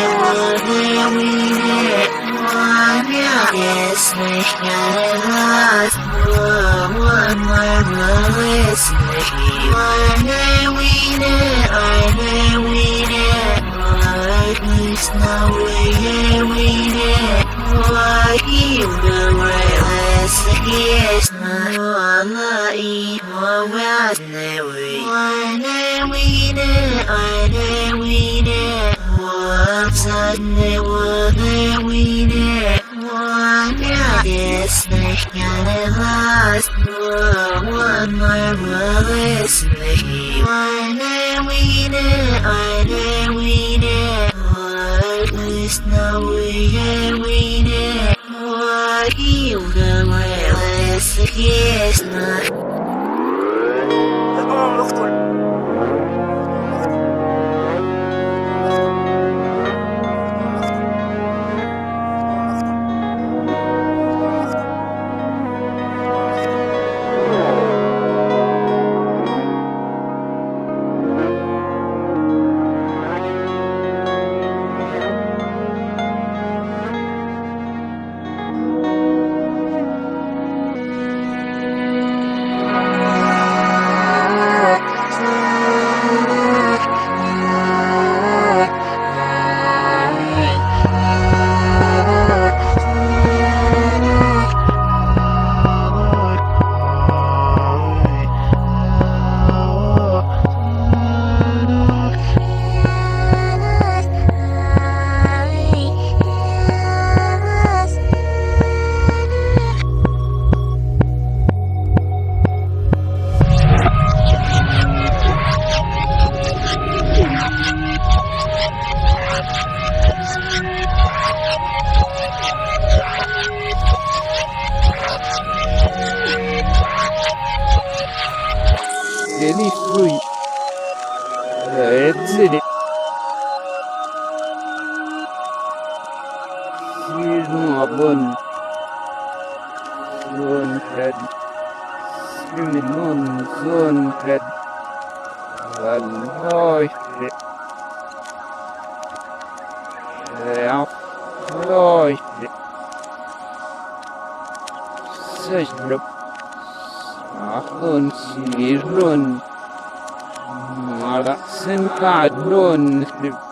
Ist nicht alles, nur ist nicht eine Weine, ist no Weine, you the realest, yes, no, you was never ist nicht alles, nur ist nicht eine Weine, ist no Weine, you the realest, yes, no. الأمم مقتول. Any fruit. It's in it. Here's my bun. Son head. Cinnamon, son head. And I hit. Out. I hit. Such a Ahun si run, mara sen ka run.